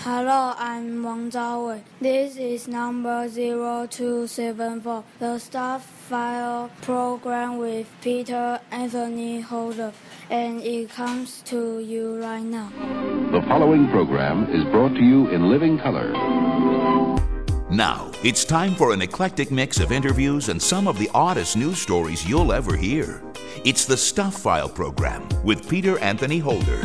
Hello, I'm Wang Zhaowei. This is number 0274, the Stuff File program with Peter Anthony Holder, and it comes to you right now. The following program is brought to you in living color. Now, it's time for an eclectic mix of interviews and some of the oddest news stories you'll ever hear. It's the Stuff File program with Peter Anthony Holder.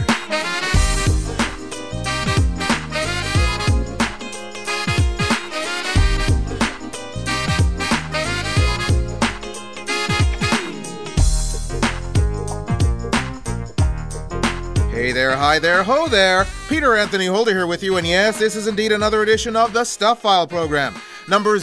Hey there, hi there, ho there. Peter Anthony Holder here with you, and yes, this is indeed another edition of the Stuff File program, number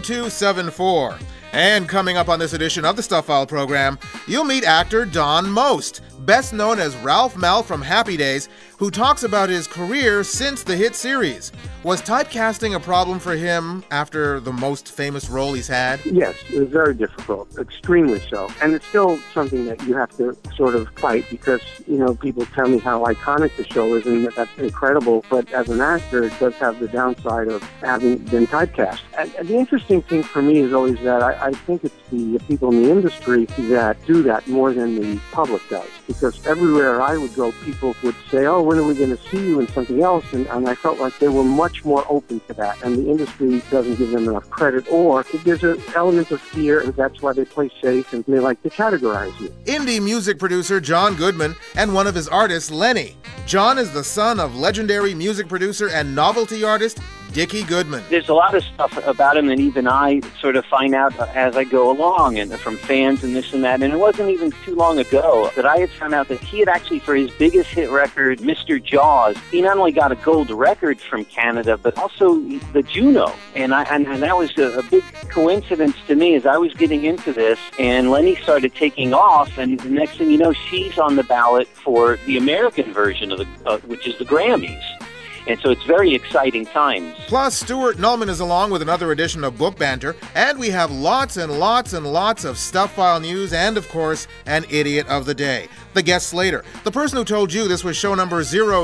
0274. And coming up on this edition of the Stuff File program, you'll meet actor Don Most, best known as Ralph Mal from Happy Days, who talks about his career since the hit series. Was typecasting a problem for him after the most famous role he's had? Yes, it was very difficult, extremely so. And it's still something that you have to sort of fight because, people tell me how iconic the show is and that's incredible. But as an actor, it does have the downside of having been typecast. And the interesting thing for me is always that I think it's the people in the industry that do that more than the public does. Because everywhere I would go, people would say, oh, when are we going to see you in something else? And I felt like they were much more open to that. And the industry doesn't give them enough credit. Or there's an element of fear, and that's why they play safe and they like to categorize you. Indie music producer John Goodman and one of his artists, Lenny. John is the son of legendary music producer and novelty artist Dickie Goodman. There's a lot of stuff about him that even I sort of find out as I go along, and from fans and this and that. And it wasn't even too long ago that I had found out that he had actually, for his biggest hit record, Mr. Jaws, he not only got a gold record from Canada, but also the Juno. And that was a big coincidence to me as I was getting into this. And Lenny started taking off, and the next thing you know, she's on the ballot for the American version of which is the Grammys. And so it's very exciting times. Plus, Stuart Nullman is along with another edition of Book Banter, and we have lots and lots and lots of Stuff File news and, of course, an Idiot of the Day. The guest later. The person who told you this was show number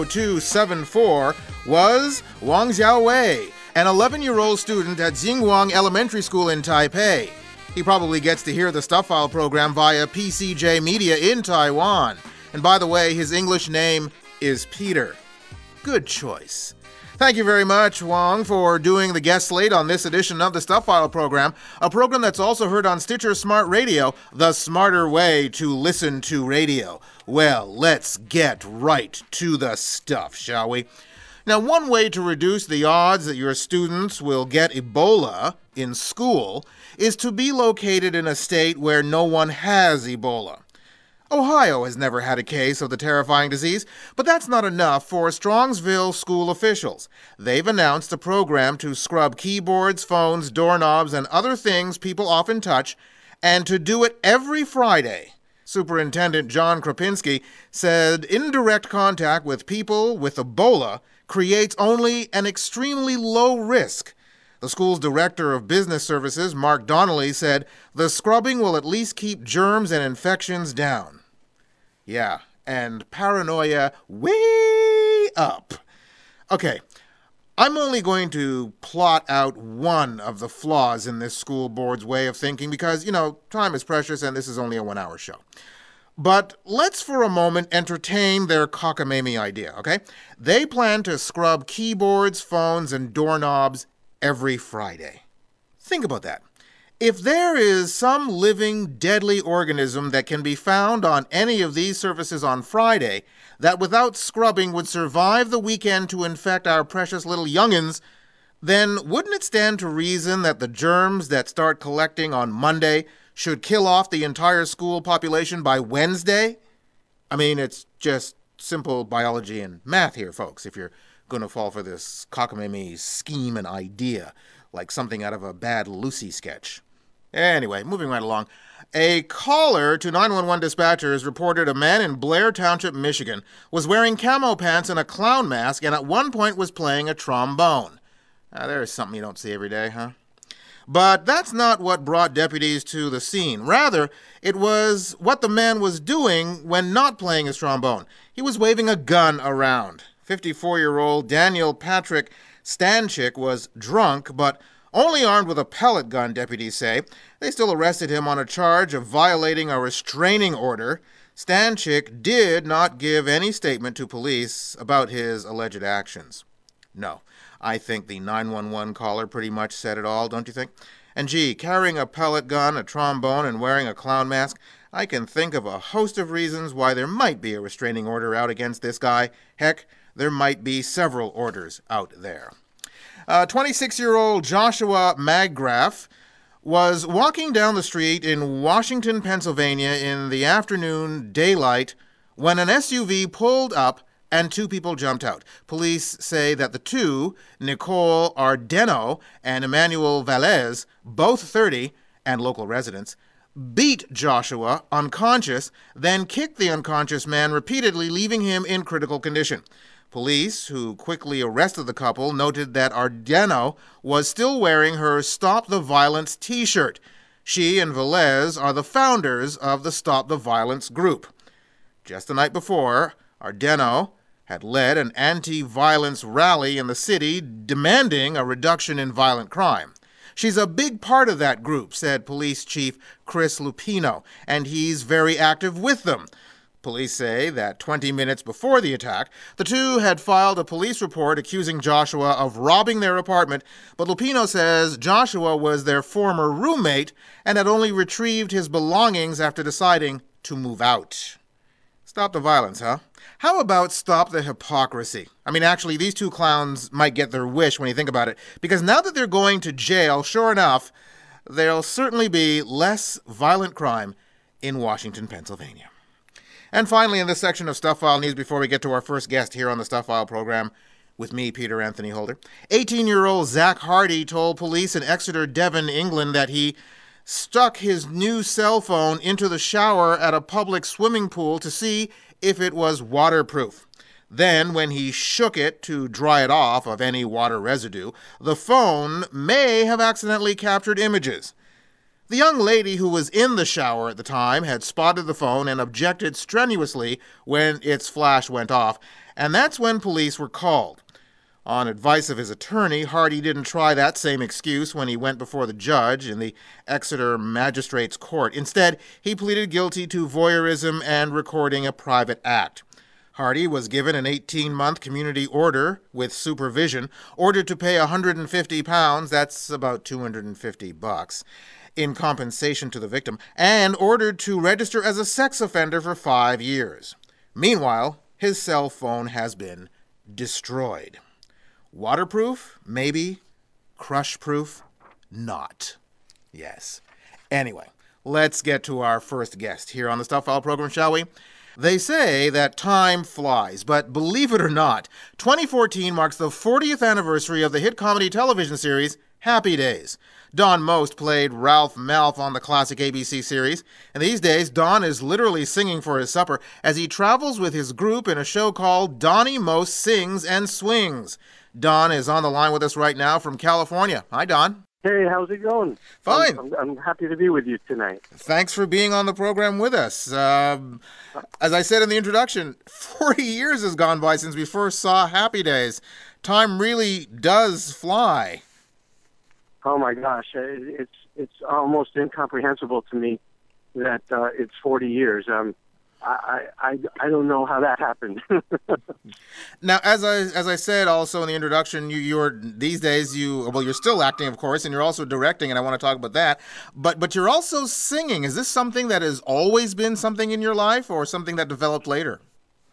0274 was Wang Zhaowei, an 11-year-old student at Jingwang Elementary School in Taipei. He probably gets to hear the Stuff File program via PCJ Media in Taiwan. And by the way, his English name is Peter. Good choice. Thank you very much, Wang, for doing the guest slate on this edition of the Stuff File program, a program that's also heard on Stitcher Smart Radio, the smarter way to listen to radio. Well, let's get right to the stuff, shall we? Now, one way to reduce the odds that your students will get Ebola in school is to be located in a state where no one has Ebola. Ohio has never had a case of the terrifying disease, but that's not enough for Strongsville school officials. They've announced a program to scrub keyboards, phones, doorknobs, and other things people often touch, and to do it every Friday. Superintendent John Kropinski said indirect contact with people with Ebola creates only an extremely low risk. The school's director of business services, Mark Donnelly, said the scrubbing will at least keep germs and infections down. Yeah, and paranoia way up. Okay, I'm only going to plot out one of the flaws in this school board's way of thinking because, time is precious and this is only a 1-hour show. But let's for a moment entertain their cockamamie idea, okay? They plan to scrub keyboards, phones, and doorknobs every Friday. Think about that. If there is some living, deadly organism that can be found on any of these surfaces on Friday that without scrubbing would survive the weekend to infect our precious little youngins, then wouldn't it stand to reason that the germs that start collecting on Monday should kill off the entire school population by Wednesday? I mean, it's just simple biology and math here, folks, if you're going to fall for this cockamamie scheme and idea, like something out of a bad Lucy sketch. Anyway, moving right along. A caller to 911 dispatchers reported a man in Blair Township, Michigan, was wearing camo pants and a clown mask and at one point was playing a trombone. There's something you don't see every day, huh? But that's not what brought deputies to the scene. Rather, it was what the man was doing when not playing his trombone. He was waving a gun around. 54-year-old Daniel Patrick Stanchik was drunk, but only armed with a pellet gun, deputies say. They still arrested him on a charge of violating a restraining order. Stanchik did not give any statement to police about his alleged actions. No, I think the 911 caller pretty much said it all, don't you think? And gee, carrying a pellet gun, a trombone, and wearing a clown mask, I can think of a host of reasons why there might be a restraining order out against this guy. Heck, there might be several orders out there. 26-year-old Joshua Maggraff was walking down the street in Washington, Pennsylvania in the afternoon daylight when an SUV pulled up and two people jumped out. Police say that the two, Nicole Ardeno and Emmanuel Velez, both 30 and local residents, beat Joshua unconscious, then kicked the unconscious man repeatedly, leaving him in critical condition. Police, who quickly arrested the couple, noted that Ardeno was still wearing her Stop the Violence t-shirt. She and Velez are the founders of the Stop the Violence group. Just the night before, Ardeno had led an anti-violence rally in the city demanding a reduction in violent crime. She's a big part of that group, said Police Chief Chris Lupino, and he's very active with them. Police say that 20 minutes before the attack, the two had filed a police report accusing Joshua of robbing their apartment, but Lupino says Joshua was their former roommate and had only retrieved his belongings after deciding to move out. Stop the violence, huh? How about stop the hypocrisy? I mean, actually, these two clowns might get their wish when you think about it, because now that they're going to jail, sure enough, there'll certainly be less violent crime in Washington, Pennsylvania. And finally, in this section of Stuff File News, before we get to our first guest here on the Stuff File program, with me, Peter Anthony Holder, 18-year-old Zach Hardy told police in Exeter, Devon, England, that he stuck his new cell phone into the shower at a public swimming pool to see if it was waterproof. Then, when he shook it to dry it off of any water residue, the phone may have accidentally captured images. The young lady who was in the shower at the time had spotted the phone and objected strenuously when its flash went off, and that's when police were called. On advice of his attorney, Hardy didn't try that same excuse when he went before the judge in the Exeter Magistrates Court. Instead, he pleaded guilty to voyeurism and recording a private act. Hardy was given an 18-month community order with supervision, ordered to pay £150, that's about $250, in compensation to the victim, and ordered to register as a sex offender for 5 years. Meanwhile, his cell phone has been destroyed. Waterproof? Maybe. Crush-proof? Not. Yes. Anyway, let's get to our first guest here on the Stuff File program, shall we? They say that time flies, but believe it or not, 2014 marks the 40th anniversary of the hit comedy television series Happy Days. Don Most played Ralph Malph on the classic ABC series, and these days Don is literally singing for his supper as he travels with his group in a show called Donnie Most Sings and Swings. Don is on the line with us right now from California. Hi, Don. Hey, how's it going? Fine. I'm happy to be with you tonight. Thanks for being on the program with us. As I said in the introduction, 40 years has gone by since we first saw Happy Days. Time really does fly. Oh my gosh, it's almost incomprehensible to me that it's 40 years. I don't know how that happened. Now, as I said also in the introduction, you're these days you're still acting, of course, and you're also directing, and I want to talk about that. But you're also singing. Is this something that has always been something in your life, or something that developed later?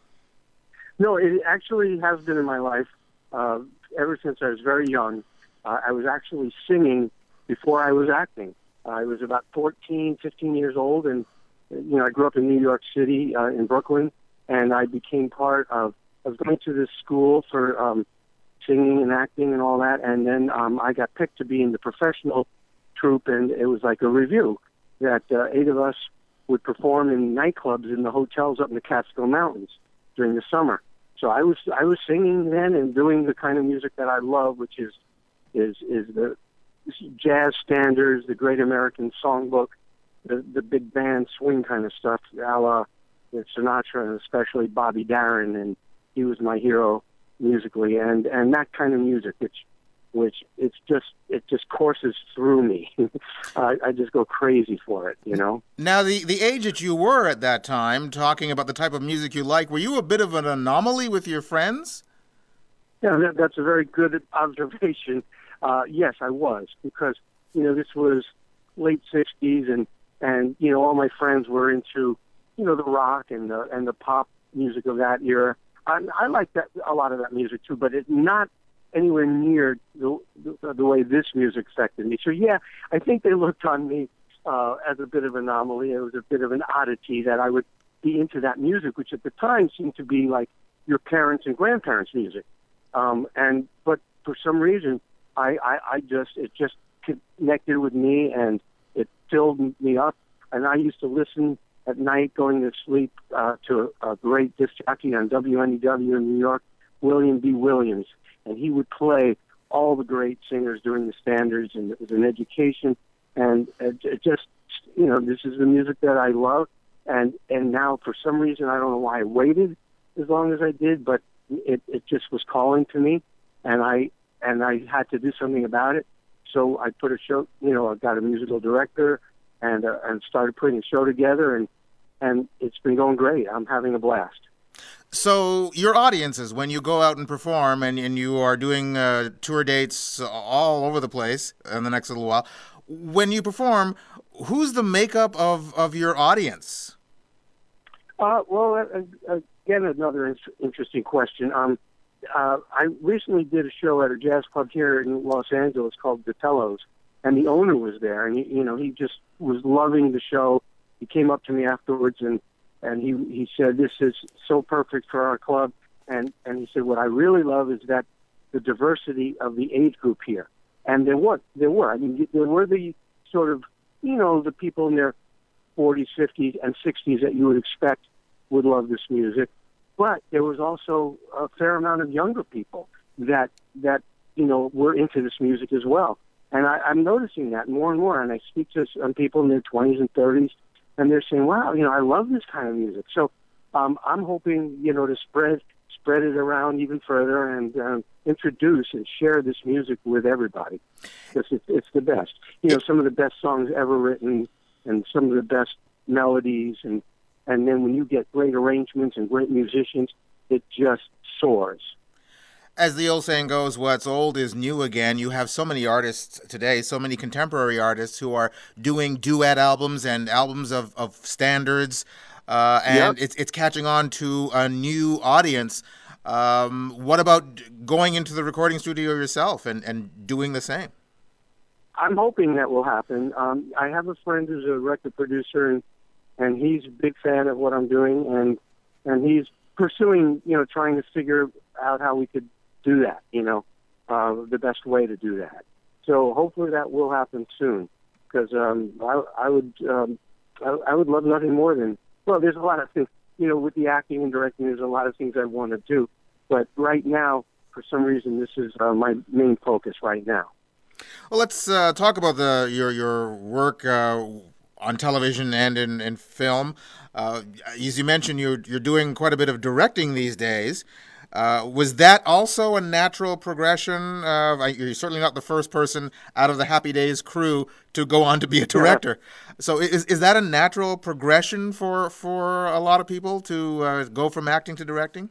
No, it actually has been in my life ever since I was very young. I was actually singing before I was acting. I was about 14, 15 years old, and I grew up in New York City, in Brooklyn, and I became part of. I was going to this school for singing and acting and all that, and then I got picked to be in the professional troupe, and it was like a review that 8 of us would perform in nightclubs in the hotels up in the Catskill Mountains during the summer. So I was singing then and doing the kind of music that I love, which is the jazz standards, the Great American Songbook, the big band swing kind of stuff, a la Sinatra and especially Bobby Darin, and he was my hero. musically, and that kind of music, which it just courses through me. I just go crazy for it, you know. Now, the age that you were at that time, talking about the type of music you like, were you a bit of an anomaly with your friends? Yeah, that's a very good observation. Yes, I was, because, you know, this was late 60s, and you know, all my friends were into, you know, the rock and the pop music of that era. I like that, a lot of that music too, but it's not anywhere near the way this music affected me. So yeah, I think they looked on me as a bit of an anomaly. It was a bit of an oddity that I would be into that music, which at the time seemed to be like your parents' and grandparents' music. But for some reason, it just connected with me, and it filled me up. And I used to listen at night going to sleep to a great disc jockey on WNEW in New York, William B. Williams. And he would play all the great singers during the standards, and it was an education. And it just, you know, this is the music that I love. And now, for some reason, I don't know why I waited as long as I did, but it just was calling to me, and I had to do something about it. So I put a show, you know, I got a musical director, and started putting a show together, and it's been going great. I'm having a blast. So your audiences, when you go out and perform, and you are doing tour dates all over the place in the next little while, when you perform, who's the makeup of your audience? Well, again, another interesting question. I recently did a show at a jazz club here in Los Angeles called Vitello's, and the owner was there, and he just was loving the show. He came up to me afterwards, and he said, "This is so perfect for our club," and he said, "What I really love is that the diversity of the age group here." And there were. I mean, there were the sort of, you know, the people in their 40s, 50s, and 60s that you would expect would love this music. But there was also a fair amount of younger people that you know, were into this music as well. And I'm noticing that more and more. And I speak to some people in their 20s and 30s, and they're saying, "Wow, you know, I love this kind of music." So I'm hoping, you know, to spread it around even further, and introduce and share this music with everybody, because it's the best. You know, some of the best songs ever written, and some of the best melodies, and then when you get great arrangements and great musicians, it just soars. As the old saying goes, what's old is new again. You have so many artists today, so many contemporary artists who are doing duet albums and albums of standards, and Yep. it's catching on to a new audience. What about going into the recording studio yourself and doing the same? I'm hoping that will happen. I have a friend who's a record producer, and he's a big fan of what I'm doing, and he's pursuing, you know, trying to figure out how we could do that, you know, the best way to do that. So hopefully that will happen soon, because I would love nothing more than, well, there's a lot of things, you know, with the acting and directing, there's a lot of things I want to do, but right now, for some reason, this is my main focus right now. Well, let's talk about your work on television and in film. As you mentioned, you're doing quite a bit of directing these days. Was that also a natural progression? You're certainly not the first person out of the Happy Days crew to go on to be a director. So is that a natural progression for a lot of people to go from acting to directing?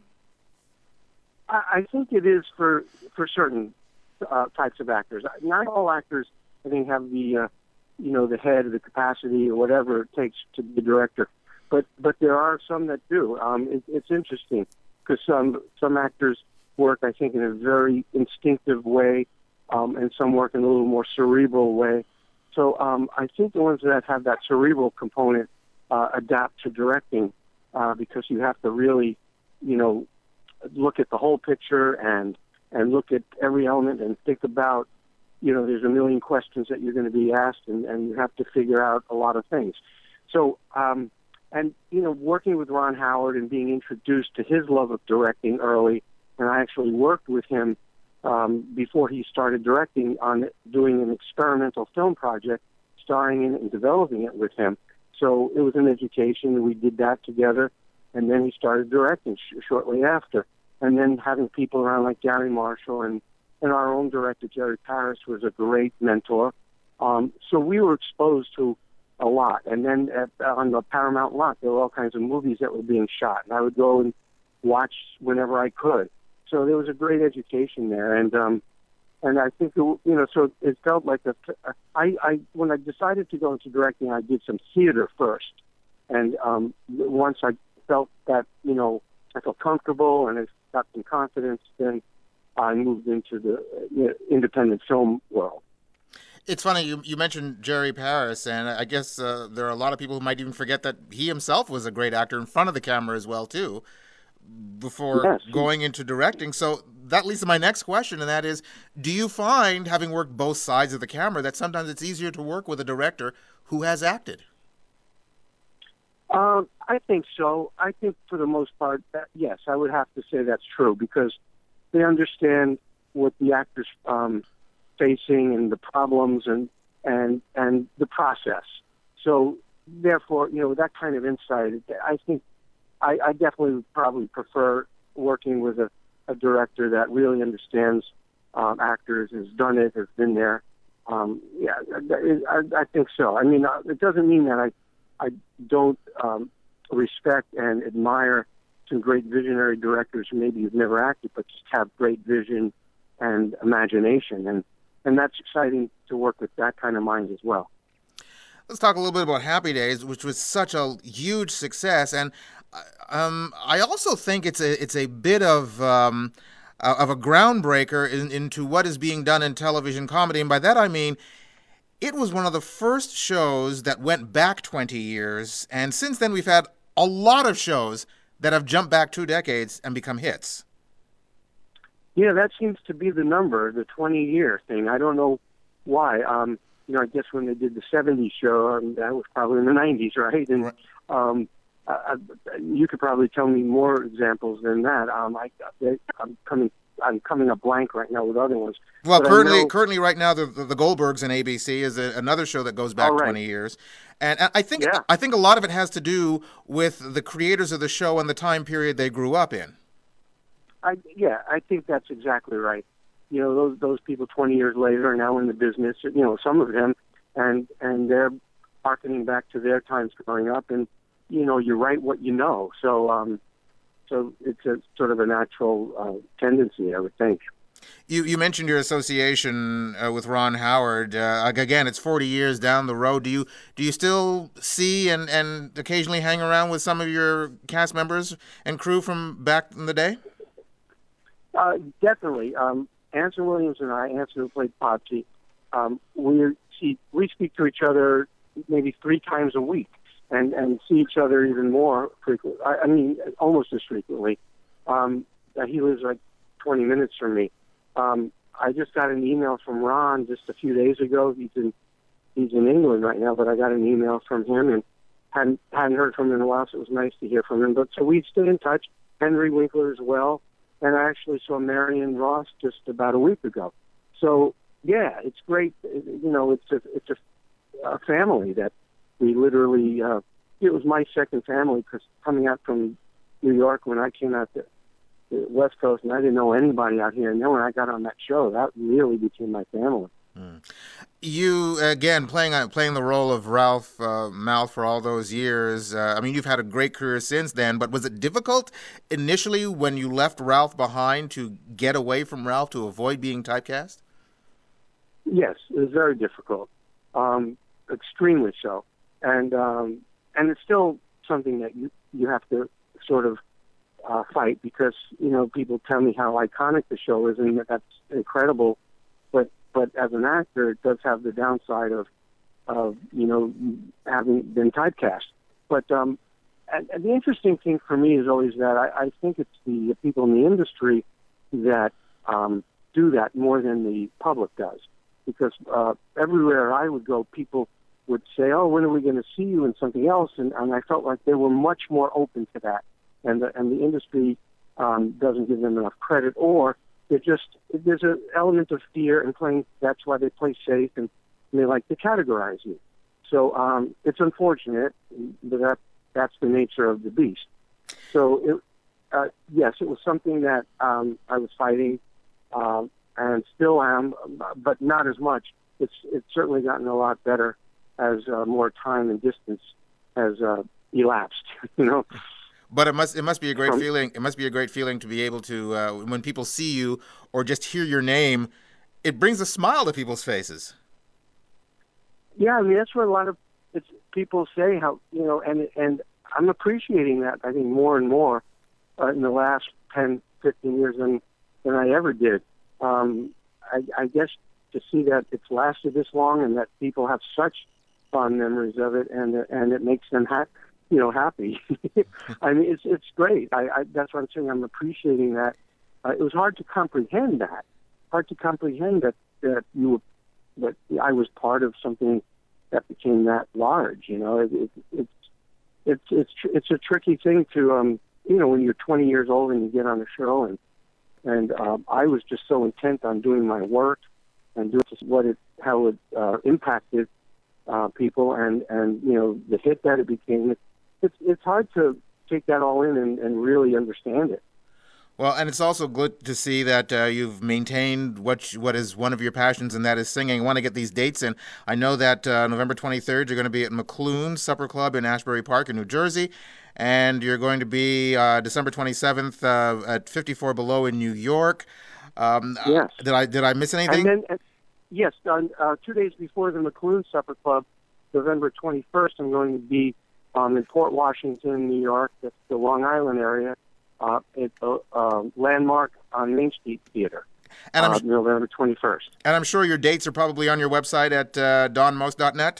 I think it is for certain types of actors. Not all actors, I think, have the you know, the head or the capacity or whatever it takes to be a director. But there are some that do. It's interesting, because some actors work, I think, in a very instinctive way, and some work in a little more cerebral way. So I think the ones that have that cerebral component adapt to directing, because you have to really, you know, look at the whole picture and look at every element and think about, you know, there's a million questions that you're going to be asked, and you have to figure out a lot of things. So, and, you know, working with Ron Howard and being introduced to his love of directing early, and I actually worked with him before he started directing on doing an experimental film project, starring in it and developing it with him. So it was an education, and we did that together, and then he started directing shortly after. and then having people around like Gary Marshall and our own director, Jerry Paris, was a great mentor. So we were exposed to a lot. And then on the Paramount lot, there were all kinds of movies that were being shot, and I would go and watch whenever I could. So there was a great education there, and I think so it felt like when I decided to go into directing, I did some theater first, and once I felt that I felt comfortable and I got some confidence, then I moved into the independent film world. It's funny, you mentioned Jerry Paris, and I guess there are a lot of people who might even forget that he himself was a great actor in front of the camera as well, too, before going into directing. So that leads to my next question, and that is, do you find, having worked both sides of the camera, that sometimes it's easier to work with a director who has acted? I think so. I think for the most part, yes, I would have to say that's true, because they understand what the actor's facing and the problems and the process. So therefore, that kind of insight, I think I definitely would probably prefer working with a director that really understands actors, has done it, has been there. I think so. I mean, it doesn't mean that I don't respect and admire some great visionary directors who maybe have never acted, but just have great vision and imagination. And that's exciting to work with that kind of mind as well. Let's talk a little bit about Happy Days, which was such a huge success. And I also think it's a bit of a groundbreaker into what is being done in television comedy. And by that I mean, it was one of the first shows that went back 20 years. And since then, we've had a lot of shows that have jumped back 2 decades and become hits. Yeah, that seems to be the number, the 20-year thing. I don't know why. I guess when they did the 70s show, that was probably in the 90s, right? And you could probably tell me more examples than that. I'm coming up blank right now with other ones. Well, currently right now, the Goldbergs on ABC is another show that goes back 20 years. And I think a lot of it has to do with the creators of the show and the time period they grew up in. I think that's exactly right. Those people 20 years later are now in the business, some of them, and they're harkening back to their times growing up, and, you write what you know. So it's a sort of a natural tendency, I would think. You mentioned your association with Ron Howard. Again, it's 40 years down the road. Do you still see and occasionally hang around with some of your cast members and crew from back in the day? Definitely. Anson Williams and I, Anson who played Potsy, we speak to each other maybe 3 times a week and see each other even more frequently. I mean, almost as frequently. He lives like 20 minutes from me. I just got an email from Ron just a few days ago. He's in England right now, but I got an email from him and hadn't heard from him in a while, so it was nice to hear from him. But so we stay in touch. Henry Winkler as well. And I actually saw Marion Ross just about a week ago. So yeah, it's great. It's a family that we literally. It was my second family, because coming out from New York when I came out to the West Coast, and I didn't know anybody out here. And then when I got on that show, that really became my family. You, again, playing the role of Ralph Malph for all those years. You've had a great career since then, but was it difficult initially when you left Ralph behind to get away from Ralph to avoid being typecast? Yes, it was very difficult, extremely so. And it's still something that you have to sort of fight, because, people tell me how iconic the show is, and that's incredible. But as an actor, it does have the downside of having been typecast. But and the interesting thing for me is always that I think it's the people in the industry that do that more than the public does. Because everywhere I would go, people would say, "Oh, when are we going to see you in something else?" And I felt like they were much more open to that, and the industry doesn't give them enough credit, or there's an element of fear in playing. That's why they play safe, and they like to categorize you. So it's unfortunate, but that's the nature of the beast. So yes, it was something that I was fighting and still am, but not as much. It's certainly gotten a lot better as more time and distance has elapsed. But it must be a great feeling. It must be a great feeling to be able to when people see you or just hear your name, it brings a smile to people's faces. Yeah, I mean that's what a lot of people say. How and I'm appreciating that. I think more and more in the last 10, 15 years than I ever did. I guess to see that it's lasted this long and that people have such fond memories of it, and it makes them happy. I mean, it's great. That's what I'm saying. I'm appreciating that. It was hard to comprehend that. That I was part of something that became that large. It's a tricky thing to when you're 20 years old and you get on a show and I was just so intent on doing my work and doing how it impacted people and the hit that it became. It's hard to take that all in and really understand it. Well, and it's also good to see that you've maintained what is one of your passions, and that is singing. I want to get these dates in. I know that November 23rd, you're going to be at McClune's Supper Club in Ashbury Park in New Jersey, and you're going to be December 27th at 54 Below in New York. Yes. Did I miss anything? Yes, 2 days before the McClune's Supper Club, November 21st, I'm going to be in Port Washington, New York. That's the Long Island area. At the Landmark on Main Street Theater, and November 21st. And I'm sure your dates are probably on your website at donmost.net?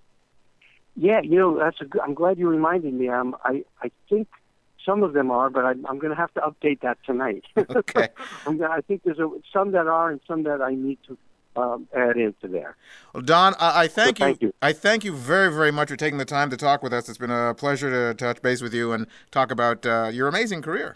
Yeah, I'm glad you reminded me. I think some of them are, but I'm going to have to update that tonight. Okay. I think there's some that are and some that I need to add into there. Well, Don, I thank you. Thank you. I thank you very, very much for taking the time to talk with us. It's been a pleasure to touch base with you and talk about your amazing career.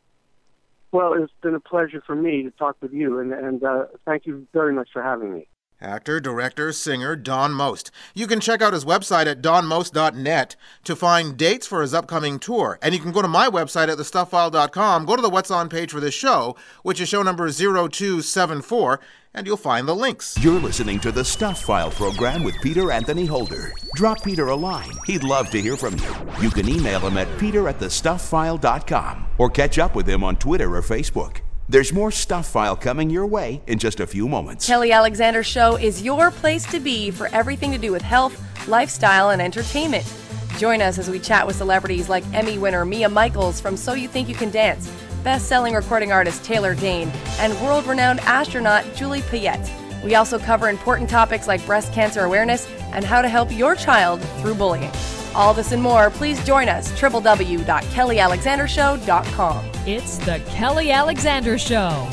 Well, it's been a pleasure for me to talk with you, and thank you very much for having me. Actor, director, singer, Don Most. You can check out his website at donmost.net to find dates for his upcoming tour. And you can go to my website at thestuffile.com, go to the What's On page for this show, which is show number 0274, and you'll find the links. You're listening to the Stuff File program with Peter Anthony Holder. Drop Peter a line. He'd love to hear from you. You can email him at peter@thestuffile.com or catch up with him on Twitter or Facebook. There's more Stuff File coming your way in just a few moments. Kelly Alexander Show is your place to be for everything to do with health, lifestyle, and entertainment. Join us as we chat with celebrities like Emmy winner Mia Michaels from So You Think You Can Dance, best-selling recording artist Taylor Dayne, and world-renowned astronaut Julie Payette. We also cover important topics like breast cancer awareness and how to help your child through bullying. All this and more, please join us, www.kellyalexandershow.com. It's the Kelly Alexander Show.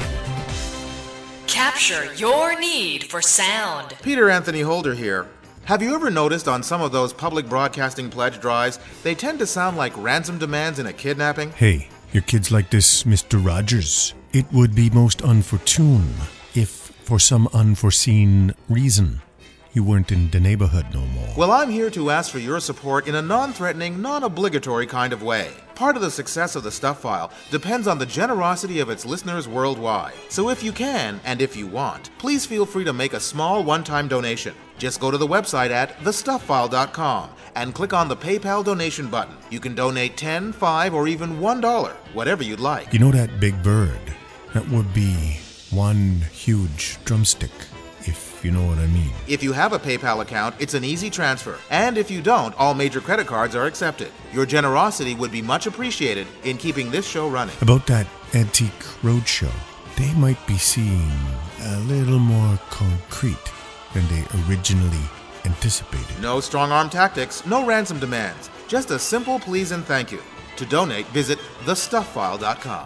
Capture your need for sound. Peter Anthony Holder here. Have you ever noticed on some of those public broadcasting pledge drives, they tend to sound like ransom demands in a kidnapping? Hey, your kids like this, Mr. Rogers. It would be most unfortune if, for some unforeseen reason, you weren't in the neighborhood no more. Well, I'm here to ask for your support in a non-threatening, non-obligatory kind of way. Part of the success of the Stuff File depends on the generosity of its listeners worldwide. So if you can, and if you want, please feel free to make a small one-time donation. Just go to the website at thestuffile.com and click on the PayPal donation button. You can donate $10, $5, or even $1, whatever you'd like. You know that big bird? That would be one huge drumstick, if you know what I mean. If you have a PayPal account, it's an easy transfer. And if you don't, all major credit cards are accepted. Your generosity would be much appreciated in keeping this show running. About that Antique Roadshow, they might be seeing a little more concrete than they originally anticipated. No strong-arm tactics, no ransom demands. Just a simple please and thank you. To donate, visit thestuffile.com.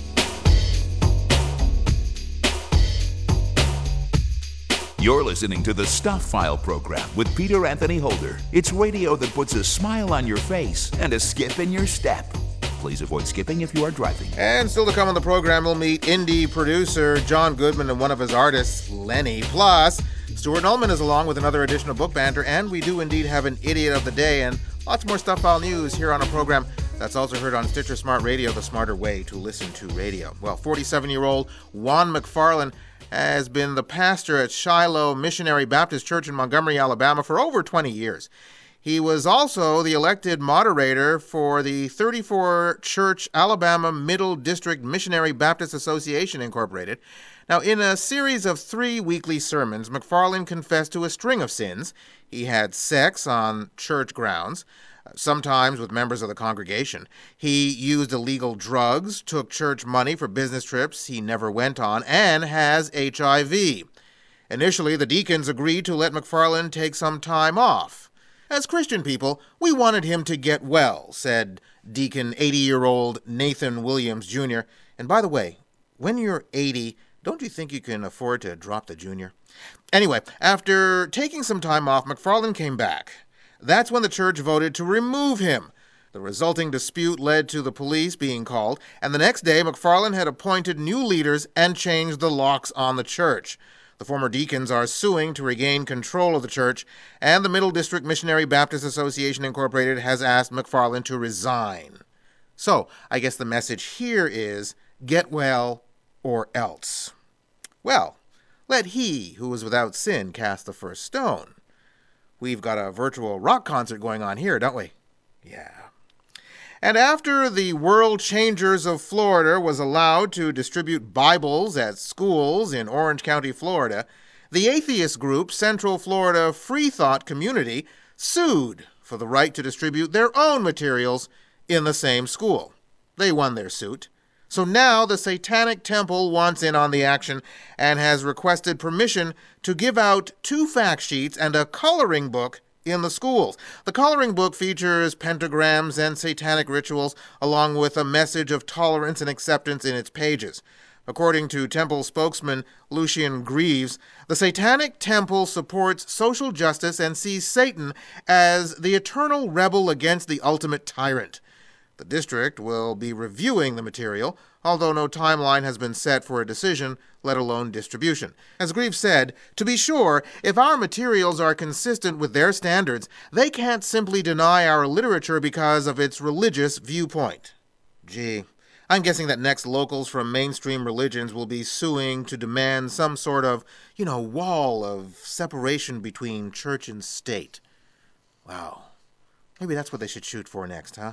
You're listening to the Stuff File program with Peter Anthony Holder. It's radio that puts a smile on your face and a skip in your step. Please avoid skipping if you are driving. And still to come on the program, we'll meet indie producer John Goodman and one of his artists, Lenny. Plus, Stuart Ullman is along with another edition of Book Banter, and we do indeed have an Idiot of the Day and lots more Stuff File news here on our program That's also heard on Stitcher Smart Radio, the smarter way to listen to radio. Well, 47-year-old Juan McFarland has been the pastor at Shiloh Missionary Baptist Church in Montgomery, Alabama for over 20 years. He was also the elected moderator for the 34-church Alabama Middle District Missionary Baptist Association, Incorporated. Now, in a series of 3 weekly sermons, McFarland confessed to a string of sins. He had sex on church grounds, sometimes with members of the congregation. He used illegal drugs, took church money for business trips he never went on, and has HIV. Initially, the deacons agreed to let McFarland take some time off. As Christian people, we wanted him to get well, said Deacon 80-year-old Nathan Williams, Jr. And by the way, when you're 80, don't you think you can afford to drop the junior? Anyway, after taking some time off, McFarland came back. That's when the church voted to remove him. The resulting dispute led to the police being called, and the next day McFarland had appointed new leaders and changed the locks on the church. The former deacons are suing to regain control of the church, and the Middle District Missionary Baptist Association, Incorporated, has asked McFarland to resign. So, I guess the message here is, get well or else. Well, let he who is without sin cast the first stone. We've got a virtual rock concert going on here, don't we? Yeah. And after the World Changers of Florida was allowed to distribute Bibles at schools in Orange County, Florida, the atheist group Central Florida Free Thought Community sued for the right to distribute their own materials in the same school. They won their suit. So now the Satanic Temple wants in on the action and has requested permission to give out 2 fact sheets and a coloring book in the schools. The coloring book features pentagrams and satanic rituals, along with a message of tolerance and acceptance in its pages. According to Temple spokesman Lucian Greaves, the Satanic Temple supports social justice and sees Satan as the eternal rebel against the ultimate tyrant. The district will be reviewing the material, although no timeline has been set for a decision, let alone distribution. As Greaves said, to be sure, if our materials are consistent with their standards, they can't simply deny our literature because of its religious viewpoint. Gee, I'm guessing that next locals from mainstream religions will be suing to demand some sort of, wall of separation between church and state. Wow. Maybe that's what they should shoot for next, huh?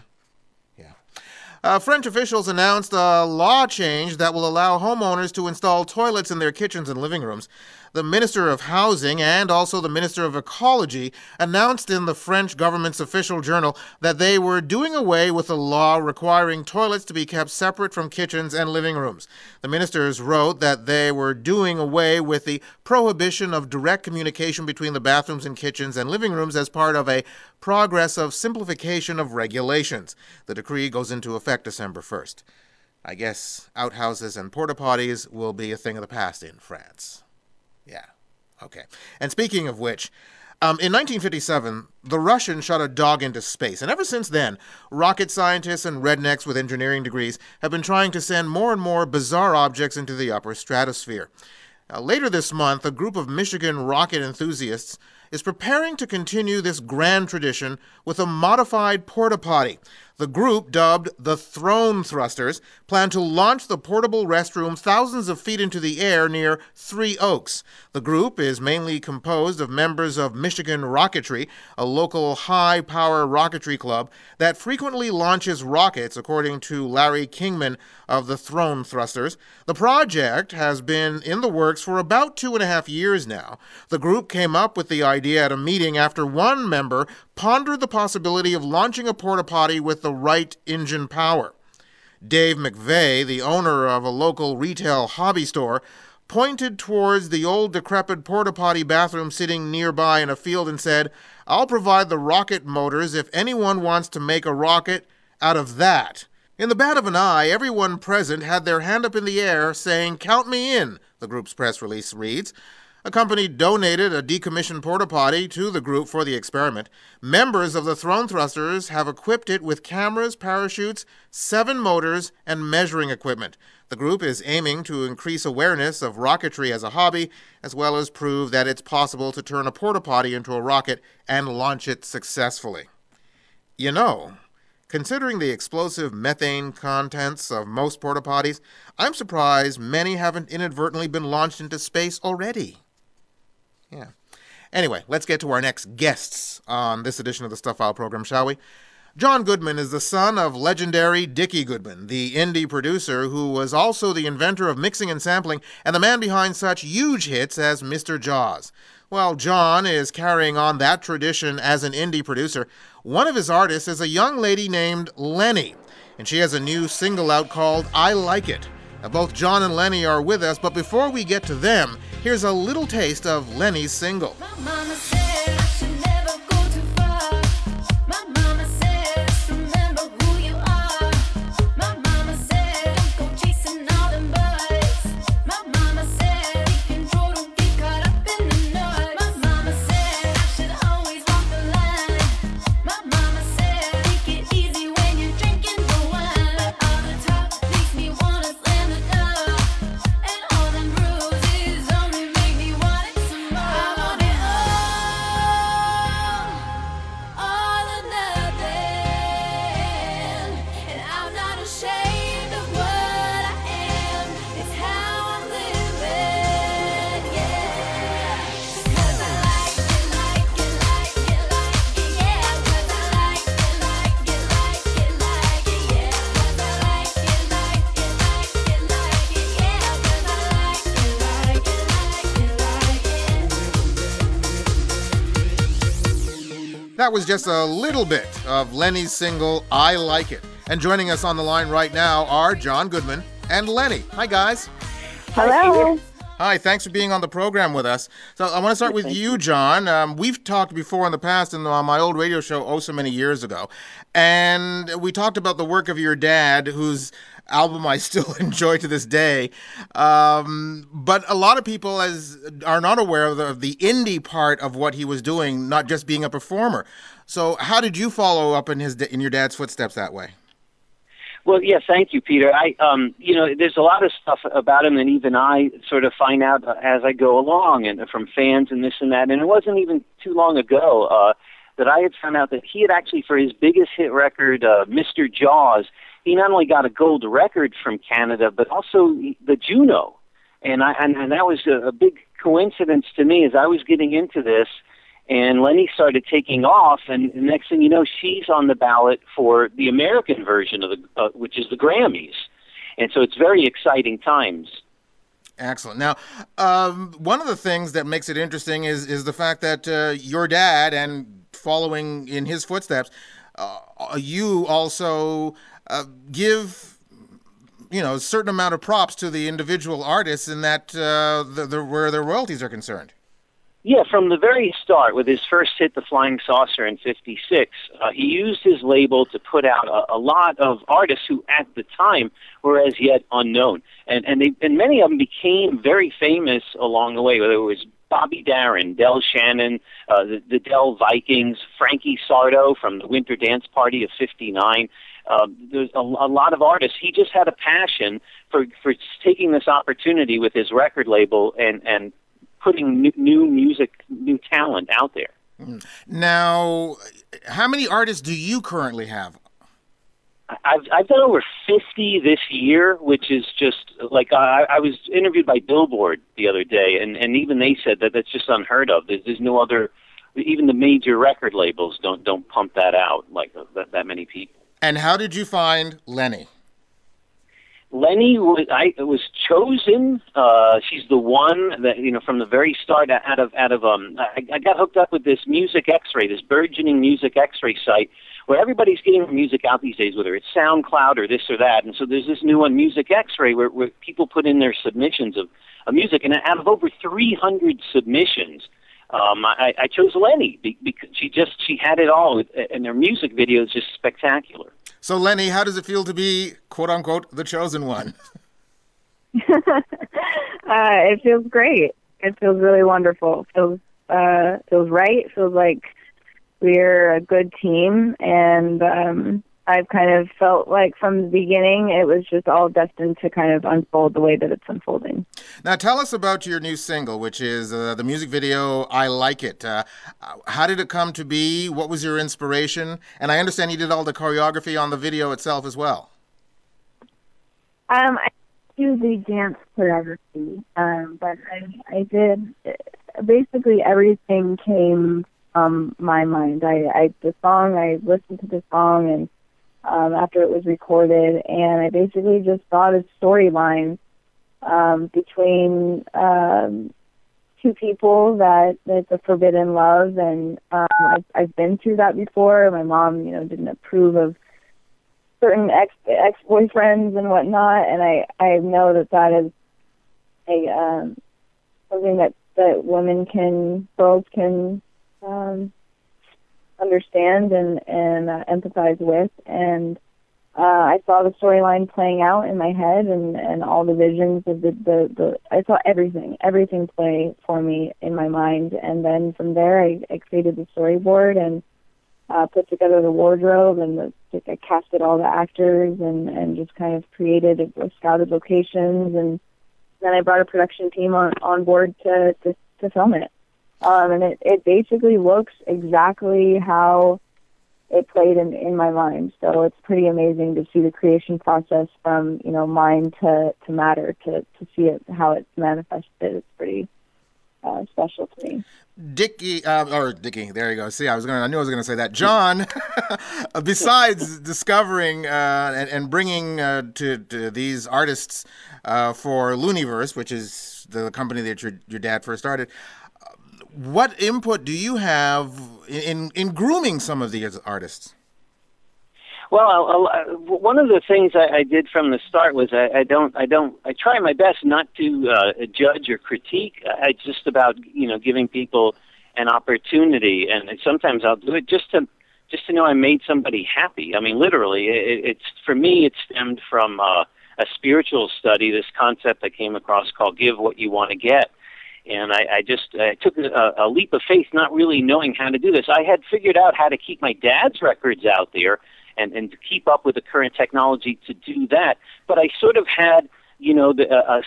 Yeah. French officials announced a law change that will allow homeowners to install toilets in their kitchens and living rooms. The Minister of Housing and also the Minister of Ecology announced in the French government's official journal that they were doing away with a law requiring toilets to be kept separate from kitchens and living rooms. The ministers wrote that they were doing away with the prohibition of direct communication between the bathrooms and kitchens and living rooms as part of a progress of simplification of regulations. The decree goes into effect December 1st. I guess outhouses and porta-potties will be a thing of the past in France. Yeah, okay. And speaking of which, in 1957, the Russians shot a dog into space, and ever since then, rocket scientists and rednecks with engineering degrees have been trying to send more and more bizarre objects into the upper stratosphere. Later this month, a group of Michigan rocket enthusiasts is preparing to continue this grand tradition with a modified porta-potty. The group, dubbed the Throne Thrusters, plan to launch the portable restroom thousands of feet into the air near Three Oaks. The group is mainly composed of members of Michigan Rocketry, a local high-power rocketry club that frequently launches rockets, according to Larry Kingman of the Throne Thrusters. The project has been in the works for about 2.5 years now. The group came up with the idea at a meeting after one member pondered the possibility of launching a porta-potty with the right engine power. Dave McVeigh, the owner of a local retail hobby store, pointed towards the old decrepit porta-potty bathroom sitting nearby in a field and said, "I'll provide the rocket motors if anyone wants to make a rocket out of that." In the bat of an eye, everyone present had their hand up in the air saying, "Count me in," the group's press release reads. A company donated a decommissioned porta-potty to the group for the experiment. Members of the Throne Thrusters have equipped it with cameras, parachutes, 7 motors, and measuring equipment. The group is aiming to increase awareness of rocketry as a hobby, as well as prove that it's possible to turn a porta-potty into a rocket and launch it successfully. Considering the explosive methane contents of most porta potties, I'm surprised many haven't inadvertently been launched into space already. Yeah. Anyway, let's get to our next guests on this edition of the Stuff File program, shall we? John Goodman is the son of legendary Dickie Goodman, the indie producer who was also the inventor of mixing and sampling and the man behind such huge hits as Mr. Jaws. Well, John is carrying on that tradition as an indie producer. One of his artists is a young lady named Lenny, and she has a new single out called I Like It. Now, both John and Lenny are with us, but before we get to them, here's a little taste of Lenny's single. My mama said I should never go too far. My mama says remember who you are. My mama said don't go chasing all them boys. My mama said take control, don't get caught up in the noise. My mama said I should always walk the line. My mama said take it easy when you're drinking the wine. But all the talk makes me wanna slam the door, and all them bruises only make me want it some more. I want it all or nothing, and I'm not ashamed of what I am. It's how I'm living, yeah. 'Cause I like it, like it, like it, like it, yeah. 'Cause I like it, like it, like it, like it, yeah. 'Cause I like it, like it, like it, like it, yeah. 'Cause I like it, like it, like it, like it. That was just a little bit of Lenny's single, I Like It. And joining us on the line right now are John Goodman and Lenny. Hi, guys. Hello. Hi, thanks for being on the program with us. So I want to start with you, John. We've talked before in the past on my old radio show, so many years ago. And we talked about the work of your dad, whose album I still enjoy to this day. But a lot of people are not aware of the indie part of what he was doing, not just being a performer. So how did you follow up in your dad's footsteps that way? Well, yeah, thank you, Peter. There's a lot of stuff about him that even I sort of find out as I go along, and from fans and this and that. And it wasn't even too long ago that I had found out that he had actually, for his biggest hit record, Mr. Jaws, he not only got a gold record from Canada, but also the Juno. And that was a big coincidence to me as I was getting into this. And Lenny started taking off, and the next thing you know, she's on the ballot for the American version of which is the Grammys. And so it's very exciting times. Excellent. Now, one of the things that makes it interesting is the fact that your dad, and following in his footsteps, you also give a certain amount of props to the individual artists in that where their royalties are concerned. Yeah, from the very start, with his first hit, The Flying Saucer, in '56, he used his label to put out a lot of artists who, at the time, were as yet unknown. And many of them became very famous along the way, whether it was Bobby Darin, Del Shannon, the Del Vikings, Frankie Sardo from the Winter Dance Party of '59. There's a lot of artists. He just had a passion for taking this opportunity with his record label and putting new music, new talent out there. Now, how many artists do you currently have? I've done over 50 this year, which is just like I was interviewed by Billboard the other day, and even they said that that's just unheard of. There's no other, even the major record labels don't pump that out like that many people. And how did you find Lenny? Lenny was chosen. She's the one that from the very start. I got hooked up with this Music X-Ray, this burgeoning Music X-Ray site, where everybody's getting their music out these days, whether it's SoundCloud or this or that. And so there's this new one, Music X-Ray, where people put in their submissions of music, and out of over 300 submissions, I chose Lenny because she had it all, and her music video is just spectacular. So, Lenny, how does it feel to be, quote-unquote, the chosen one? It feels great. It feels really wonderful. It feels right. It feels like we're a good team, and I've kind of felt like from the beginning it was just all destined to kind of unfold the way that it's unfolding. Now, tell us about your new single, which is the music video, I Like It. How did it come to be? What was your inspiration? And I understand you did all the choreography on the video itself as well. I do the dance choreography, but I did basically everything came from my mind. I listened to the song, and after it was recorded, and I basically just thought of storylines between two people that it's a forbidden love, and I've been through that before. My mom, didn't approve of certain ex-boyfriends and whatnot, and I know that is a something that girls can understand and empathize with, and I saw the storyline playing out in my head, and all the visions of the I saw everything play for me in my mind, and then from there I created the storyboard and put together the wardrobe, and I casted all the actors and just kind of scouted locations, and then I brought a production team on board to film it. And it basically looks exactly how it played in my mind. So it's pretty amazing to see the creation process from, mind to matter, to see it, how it's manifested. It's pretty special to me. Dickie, there you go. See, I knew I was going to say that. John, besides discovering and bringing to these artists for Looniverse, which is the company that your dad first started, what input do you have in grooming some of these artists? Well, one of the things I did from the start was I try my best not to judge or critique. It's just about giving people an opportunity, and sometimes I'll do it just to know I made somebody happy. I mean, literally, it's for me it stemmed from a spiritual study. This concept I came across called "Give What You Want to Get." And I took a leap of faith, not really knowing how to do this. I had figured out how to keep my dad's records out there and to keep up with the current technology to do that. But I sort of had, a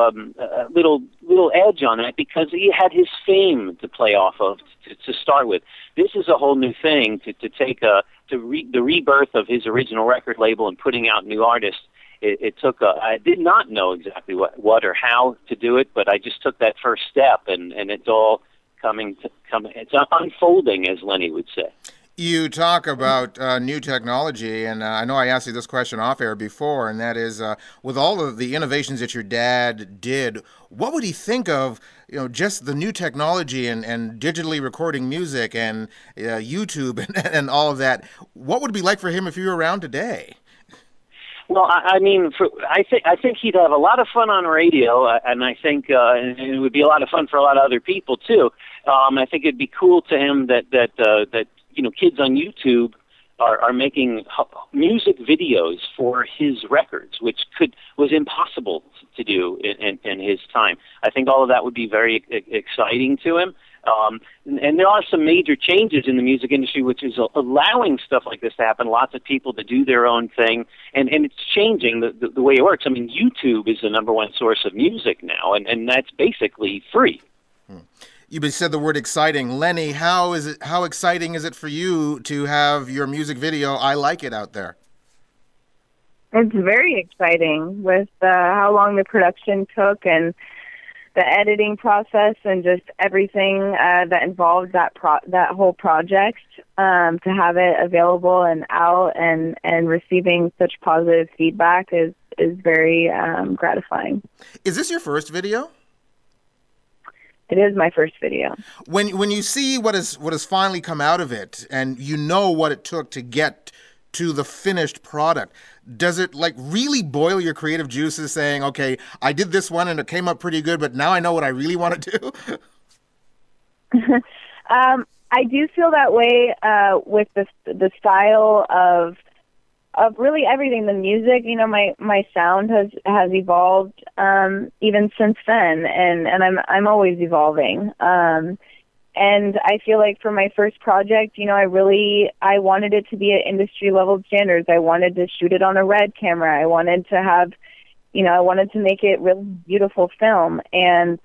little edge on it because he had his fame to play off of to start with. This is a whole new thing to take the rebirth of his original record label and putting out new artists. It took I did not know exactly what or how to do it, but I just took that first step, and it's all it's unfolding, as Lenny would say. You talk about new technology, and I know I asked you this question off air before, and that is, with all of the innovations that your dad did, what would he think of, just the new technology and digitally recording music and YouTube and all of that? What would it be like for him if you were around today? Well, I think he'd have a lot of fun on radio, and I think and it would be a lot of fun for a lot of other people too. I think it'd be cool to him that kids on YouTube are making music videos for his records, which was impossible to do in his time. I think all of that would be very exciting to him. And there are some major changes in the music industry, which is allowing stuff like this to happen, lots of people to do their own thing, and it's changing the way it works. I mean, YouTube is the number one source of music now, and that's basically free. You said the word exciting. Lenny, how exciting is it for you to have your music video, I Like It, out there? It's very exciting with how long the production took and the editing process and just everything that involved that whole project, to have it available and out and receiving such positive feedback is very gratifying. Is this your first video? It is my first video. When you see what has finally come out of it, and you know what it took to get to the finished product, does it really boil your creative juices saying, okay, I did this one and it came up pretty good, but now I know what I really want to do? I do feel that way with the style of really everything. The music, my sound has evolved even since then, and I'm always evolving. and I feel like for my first project, I wanted it to be at industry level standards. I wanted to shoot it on a Red camera. I wanted to have, I wanted to make it really beautiful film. And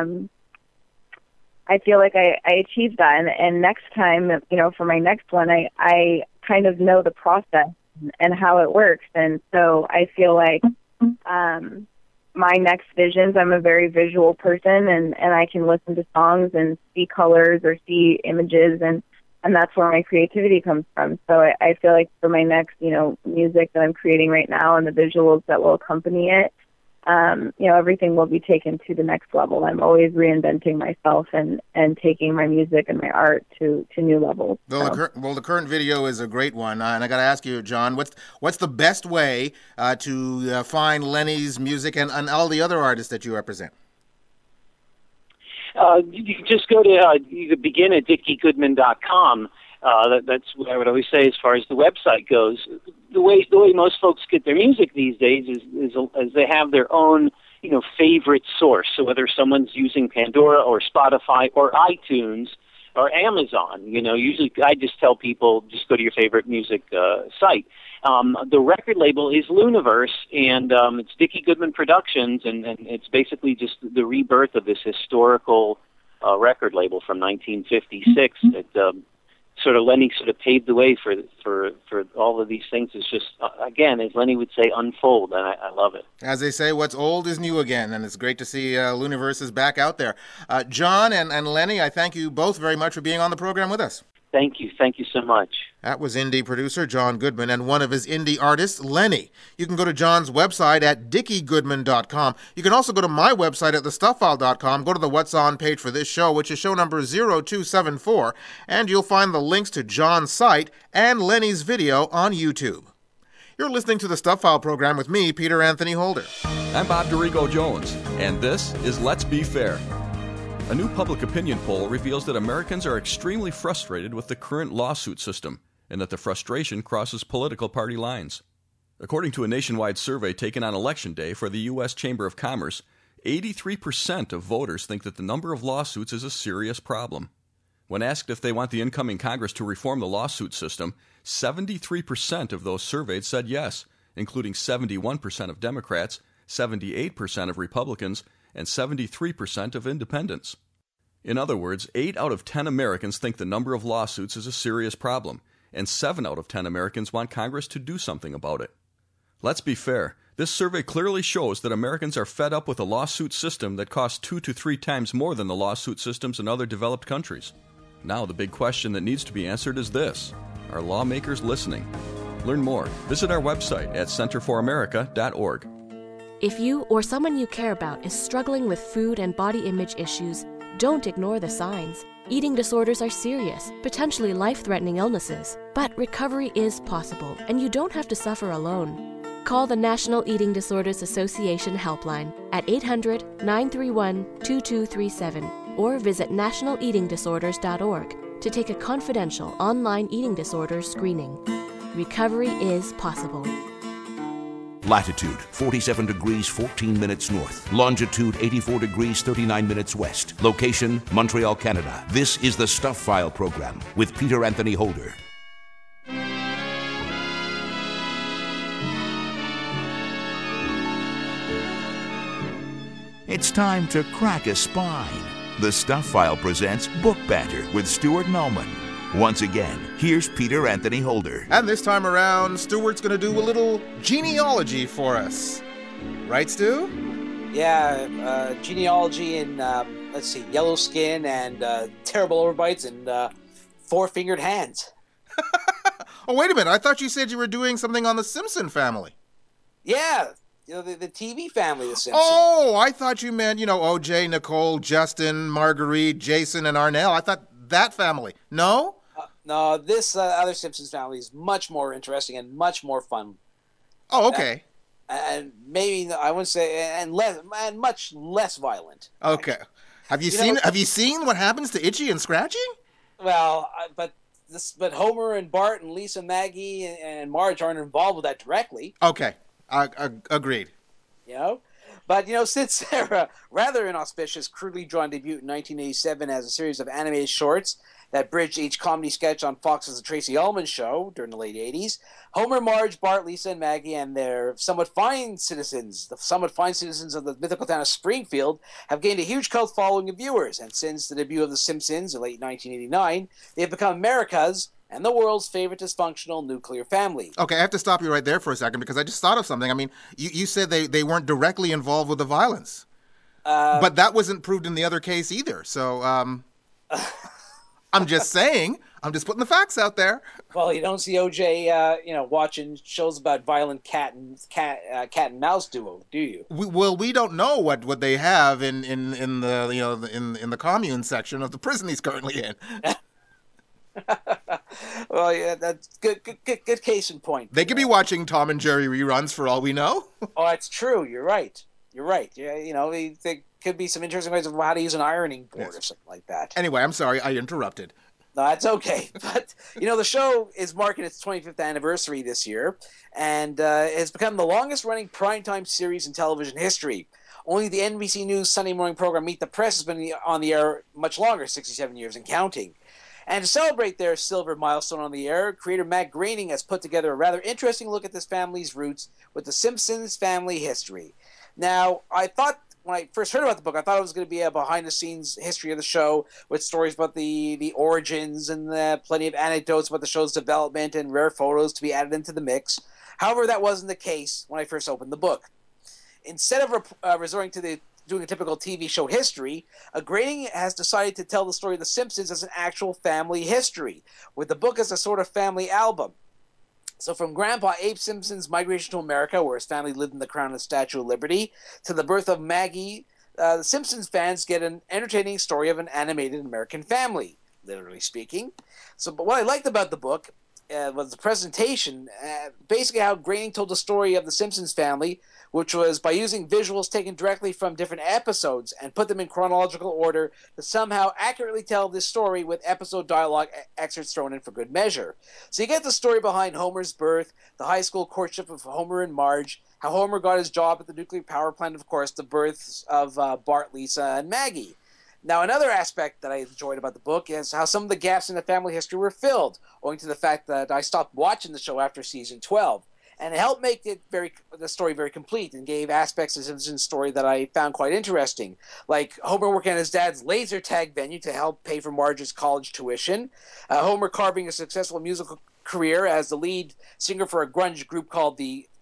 I feel like I achieved that. And next time, for my next one, I kind of know the process and how it works. And so I feel like my next visions, I'm a very visual person, and I can listen to songs and see colors or see images, and that's where my creativity comes from. So I feel like for my next, music that I'm creating right now and the visuals that will accompany it, everything will be taken to the next level. I'm always reinventing myself and taking my music and my art to new levels. Well, the current video is a great one, and I got to ask you, John, what's the best way to find Lenny's music and all the other artists that you represent? You can just go to, you could begin at dickiegoodman.com. That's what I would always say as far as the website goes. The way most folks get their music these days is they have their own, favorite source. So whether someone's using Pandora or Spotify or iTunes or Amazon, usually I just tell people just go to your favorite music site. The record label is Luniverse, and it's Dickie Goodman Productions, and it's basically just the rebirth of this historical record label from 1956 that Lenny paved the way for all of these things. It's just, again, as Lenny would say, unfold, and I love it. As they say, what's old is new again, and it's great to see Luniverse is back out there. John and Lenny, I thank you both very much for being on the program with us. Thank you so much. That was indie producer John Goodman and one of his indie artists, Lenny. You can go to John's website at dickiegoodman.com. You can also go to my website at thestuffile.com. Go to the What's On page for this show, which is show number 0274, and you'll find the links to John's site and Lenny's video on YouTube. You're listening to the Stuff File program with me, Peter Anthony Holder. I'm Bob Dorigo Jones, and this is Let's Be Fair. A new public opinion poll reveals that Americans are extremely frustrated with the current lawsuit system, and that the frustration crosses political party lines. According to a nationwide survey taken on Election Day for the U.S. Chamber of Commerce, 83% of voters think that the number of lawsuits is a serious problem. When asked if they want the incoming Congress to reform the lawsuit system, 73% of those surveyed said yes, including 71% of Democrats, 78% of Republicans, and 73% of independents. In other words, 8 out of 10 Americans think the number of lawsuits is a serious problem, and 7 out of 10 Americans want Congress to do something about it. Let's be fair. This survey clearly shows that Americans are fed up with a lawsuit system that costs 2 to 3 times more than the lawsuit systems in other developed countries. Now the big question that needs to be answered is this: are lawmakers listening? Learn more. Visit our website at centerforamerica.org. If you or someone you care about is struggling with food and body image issues, don't ignore the signs. Eating disorders are serious, potentially life-threatening illnesses, but recovery is possible, and you don't have to suffer alone. Call the National Eating Disorders Association helpline at 800-931-2237 or visit nationaleatingdisorders.org to take a confidential online eating disorders screening. Recovery is possible. Latitude 47 degrees 14 minutes north. Longitude 84 degrees 39 minutes west. Location Montreal, Canada. This is the Stuff File program with Peter Anthony Holder. It's time to crack a spine. The Stuff File presents Book Banter with Stuart Nallman. Once again, here's Peter Anthony Holder. And this time around, Stuart's going to do a little genealogy for us. Right, Stu? Yeah, genealogy in, yellow skin and terrible overbites and four-fingered hands. Oh, wait a minute. I thought you said you were doing something on the Simpson family. Yeah, the TV family, the Simpsons. Oh, I thought you meant, O.J., Nicole, Justin, Marguerite, Jason, and Arnell. I thought that family. No? No, this other Simpsons family is much more interesting and much more fun. Oh, okay. And maybe I wouldn't say and much less violent. Okay. Have you seen what happens to Itchy and Scratchy? Well, but Homer and Bart and Lisa, Maggie and Marge aren't involved with that directly. Okay. Agreed. But But, since their rather inauspicious, crudely drawn debut in 1987 as a series of animated shorts that bridged each comedy sketch on Fox's The Tracy Ullman Show during the late 80s, Homer, Marge, Bart, Lisa, and Maggie and their somewhat fine citizens of the mythical town of Springfield, have gained a huge cult following of viewers. And since the debut of The Simpsons in late 1989, they have become America's and the world's favorite dysfunctional nuclear family. Okay, I have to stop you right there for a second because I just thought of something. I mean, you said they weren't directly involved with the violence. But that wasn't proved in the other case either. So I'm just saying. I'm just putting the facts out there. Well, you don't see OJ, watching shows about violent cat and mouse duo, do you? We don't know what they have in the in the commune section of the prison he's currently in. Well, yeah, that's good case in point. They could be watching Tom and Jerry reruns for all we know. Oh, that's true. You're right. Yeah, there could be some interesting ways of how to use an ironing board or something like that. Anyway, I'm sorry I interrupted. No, that's okay. But, the show is marking its 25th anniversary this year, and has become the longest-running primetime series in television history. Only the NBC News Sunday morning program Meet the Press has been on the air much longer, 67 years and counting. And to celebrate their silver milestone on the air, creator Matt Groening has put together a rather interesting look at this family's roots with the Simpsons family history. Now, I thought, when I first heard about the book, I thought it was going to be a behind-the-scenes history of the show with stories about the origins and plenty of anecdotes about the show's development and rare photos to be added into the mix. However, that wasn't the case when I first opened the book. Instead of resorting to doing a typical TV show history, Groening has decided to tell the story of The Simpsons as an actual family history, with the book as a sort of family album. So from Grandpa Abe Simpson's migration to America, where his family lived in the Crown and Statue of Liberty, to the birth of Maggie, the Simpsons fans get an entertaining story of an animated American family, literally speaking. But what I liked about the book was the presentation, basically how Groening told the story of the Simpsons family, which was by using visuals taken directly from different episodes and put them in chronological order to somehow accurately tell this story with episode dialogue excerpts thrown in for good measure. So you get the story behind Homer's birth, the high school courtship of Homer and Marge, how Homer got his job at the nuclear power plant, of course, the births of Bart, Lisa, and Maggie. Now, another aspect that I enjoyed about the book is how some of the gaps in the family history were filled, owing to the fact that I stopped watching the show after season 12. And it helped make the story very complete and gave aspects of Simpsons' story that I found quite interesting. Like Homer working at his dad's laser tag venue to help pay for Marge's college tuition, Homer carving a successful musical career as the lead singer for a grunge group called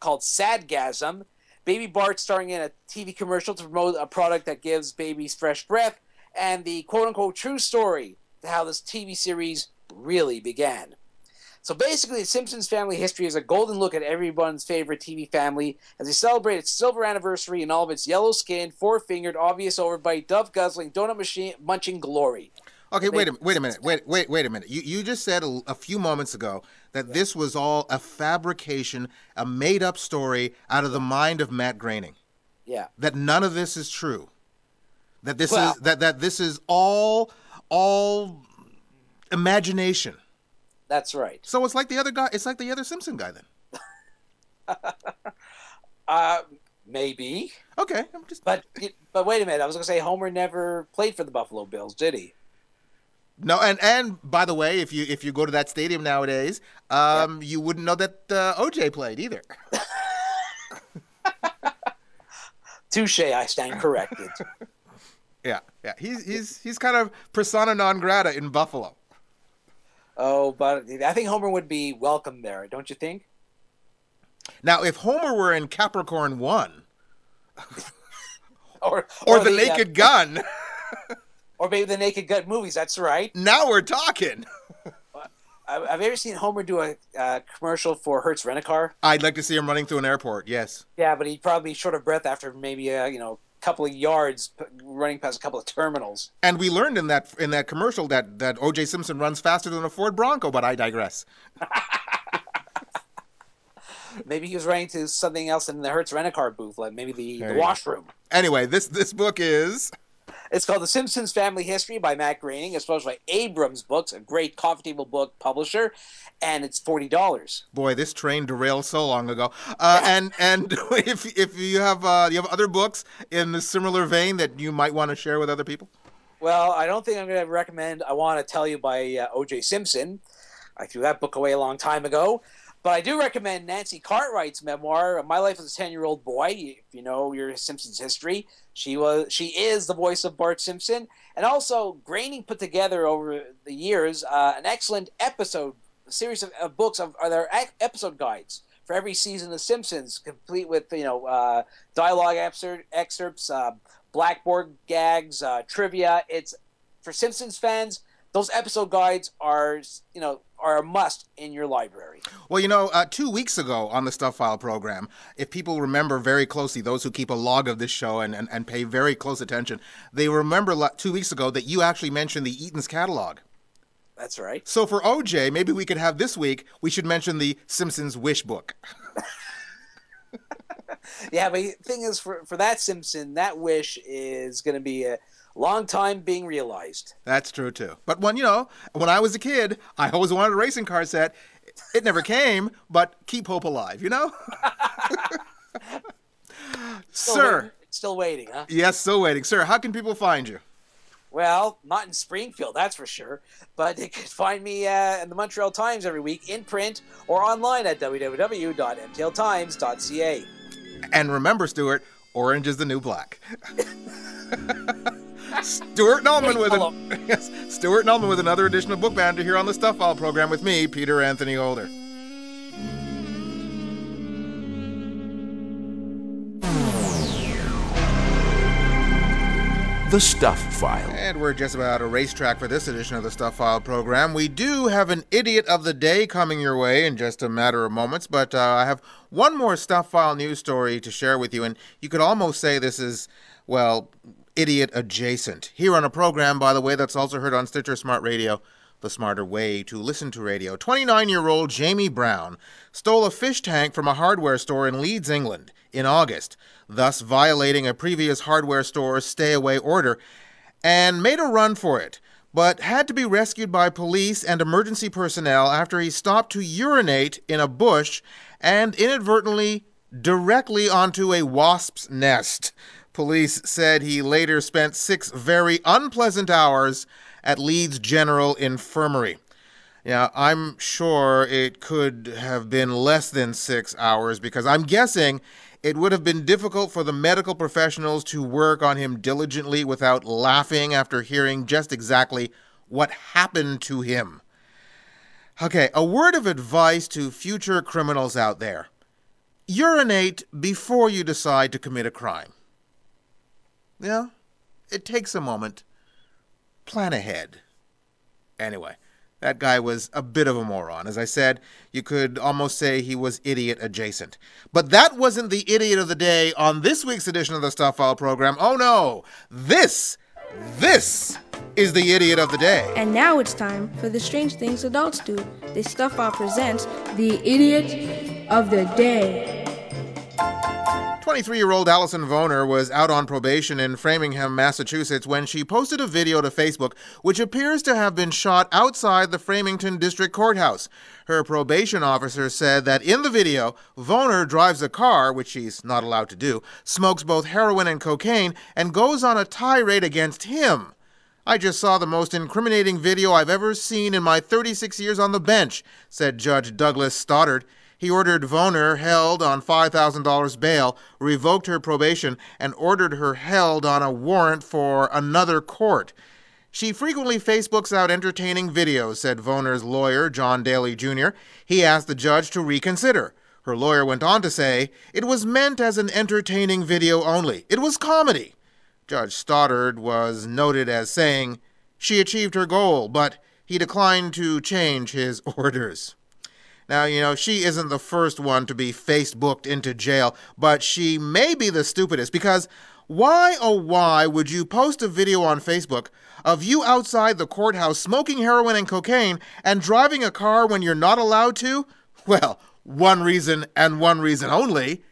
Sadgasm, Baby Bart starring in a TV commercial to promote a product that gives babies fresh breath, and the quote-unquote true story to how this TV series really began. So basically, The Simpsons family history is a golden look at everyone's favorite TV family as they celebrate its silver anniversary in all of its yellow-skinned, four-fingered, obvious overbite, dove-guzzling, donut-munching glory. Okay, wait a minute. You just said a few moments ago that this was all a fabrication, a made-up story out of the mind of Matt Groening. Yeah. That none of this is true. That this is all imagination. That's right. So it's like the other guy. It's like the other Simpson guy then. Maybe. Okay. But wait a minute. I was going to say Homer never played for the Buffalo Bills, did he? No, and by the way, if you go to that stadium nowadays, you wouldn't know that OJ played either. Touche. I stand corrected. Yeah. He's kind of persona non grata in Buffalo. Oh, but I think Homer would be welcome there, don't you think? Now, if Homer were in Capricorn 1, or the Naked Gun, or maybe the Naked Gun movies, that's right. Now we're talking. Have you ever seen Homer do a commercial for Hertz Rent-A-Car? I'd like to see him running through an airport, yes. Yeah, but he'd probably be short of breath after maybe couple of yards running past a couple of terminals. And we learned in that commercial that O.J. Simpson runs faster than a Ford Bronco, but I digress. Maybe he was running to something else in the Hertz Rent-A-Car booth, like maybe the washroom. Anyway, this book is... It's called The Simpsons Family History by Matt Groening. It's published by Abrams Books, a great coffee table book publisher, and it's $40. Boy, this train derailed so long ago. And if you have other books in the similar vein that you might want to share with other people? Well, I don't think I'm going to recommend I Want to Tell You by O.J. Simpson. I threw that book away a long time ago. But I do recommend Nancy Cartwright's memoir, My Life as a 10-Year-Old Boy. If you know your Simpsons history, she is the voice of Bart Simpson. And also, Groening put together over the years an excellent series of books of their episode guides for every season of Simpsons, complete with dialogue excerpts, blackboard gags, trivia. It's for Simpsons fans. Those episode guides are a must in your library. Well, 2 weeks ago on the Stuff File program, if people remember very closely, those who keep a log of this show and pay very close attention, they remember 2 weeks ago that you actually mentioned the Eaton's catalog. That's right. So for OJ, maybe we could have this week, we should mention the Simpsons Wish book. Yeah, but the thing is, for that Simpson, that wish is going to be a long time being realized. That's true, too. But when I was a kid, I always wanted a racing car set. It never came, but keep hope alive, Sir. Still waiting, huh? Yes, still waiting. Sir, how can people find you? Well, not in Springfield, that's for sure. But they can find me in the Montreal Times every week in print or online at www.mtltimes.ca. And remember, Stuart, orange is the new black. Stuart Nullman with another edition of Book Banter here on the Stuff File program with me, Peter Anthony Holder. The Stuff File. And we're just about a racetrack for this edition of the Stuff File program. We do have an Idiot of the Day coming your way in just a matter of moments, but I have one more Stuff File news story to share with you, and you could almost say this is, idiot adjacent. Here on a program, by the way, that's also heard on Stitcher Smart Radio, the smarter way to listen to radio. 29-year-old Jamie Brown stole a fish tank from a hardware store in Leeds, England, in August, thus violating a previous hardware store's stay-away order, and made a run for it, but had to be rescued by police and emergency personnel after he stopped to urinate in a bush and inadvertently directly onto a wasp's nest. Police said he later spent 6 very unpleasant hours at Leeds General Infirmary. Yeah, I'm sure it could have been less than 6 hours because I'm guessing it would have been difficult for the medical professionals to work on him diligently without laughing after hearing just exactly what happened to him. Okay, a word of advice to future criminals out there. Urinate before you decide to commit a crime. Yeah, it takes a moment. Plan ahead. Anyway, that guy was a bit of a moron. As I said, you could almost say he was idiot adjacent. But that wasn't the Idiot of the Day on this week's edition of the Stuff File program. Oh no, this is the Idiot of the Day. And now it's time for the Strange Things Adults Do. The Stuff File presents the Idiot of the Day. 23-year-old Allison Vohner was out on probation in Framingham, Massachusetts when she posted a video to Facebook which appears to have been shot outside the Framington District Courthouse. Her probation officer said that in the video, Vohner drives a car, which she's not allowed to do, smokes both heroin and cocaine, and goes on a tirade against him. I just saw the most incriminating video I've ever seen in my 36 years on the bench, said Judge Douglas Stoddard. He ordered Vohner held on $5,000 bail, revoked her probation, and ordered her held on a warrant for another court. She frequently Facebooks out entertaining videos, said Vohner's lawyer, John Daly Jr. He asked the judge to reconsider. Her lawyer went on to say, it was meant as an entertaining video only. It was comedy. Judge Stoddard was noted as saying, she achieved her goal, but he declined to change his orders. Now, she isn't the first one to be Facebooked into jail, but she may be the stupidest because why, oh why, would you post a video on Facebook of you outside the courthouse smoking heroin and cocaine and driving a car when you're not allowed to? Well, one reason and one reason only.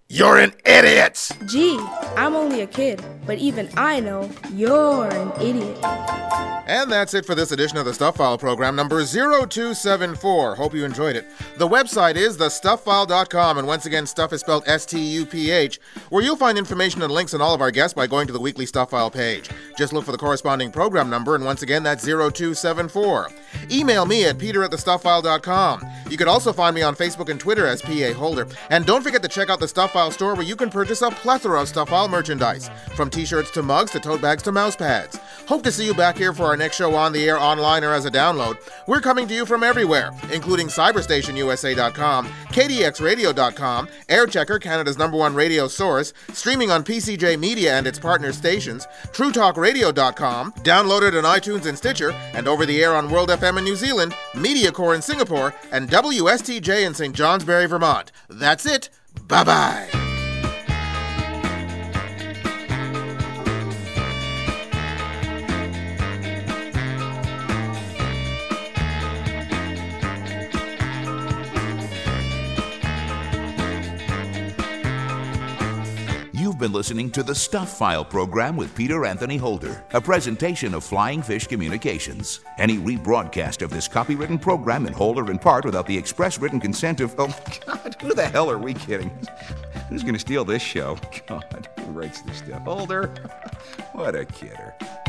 You're an idiot! Gee, I'm only a kid, but even I know you're an idiot. And that's it for this edition of the Stuff File program, number 0274. Hope you enjoyed it. The website is thestufffile.com, and once again, stuff is spelled S-T-U-P-H, where you'll find information and links on all of our guests by going to the weekly Stuff File page. Just look for the corresponding program number, and once again, that's 0274. Email me at peter@thestufffile.com. You can also find me on Facebook and Twitter as P.A. Holder. And don't forget to check out the Stuff File store, where you can purchase a plethora of Stuff File merchandise, from t-shirts to mugs to tote bags to mouse pads. Hope to see you back here for our next show on the air, online, or as a download. We're coming to you from everywhere, including cyberstationusa.com, kdxradio.com, Airchecker, Canada's #1 radio source, streaming on PCJ Media and its partner stations, TrueTalkRadio.com, downloaded on iTunes and Stitcher, and over the air on World FM in New Zealand, MediaCore in Singapore, and WSTJ in St. Johnsbury, Vermont. That's it. Bye-bye. You've been listening to the Stuff File program with Peter Anthony Holder, a presentation of Flying Fish Communications. Any rebroadcast of this copywritten program in whole or in part without the express written consent of... Oh, God, who the hell are we kidding? Who's going to steal this show? God, who writes this stuff? Holder? What a kidder.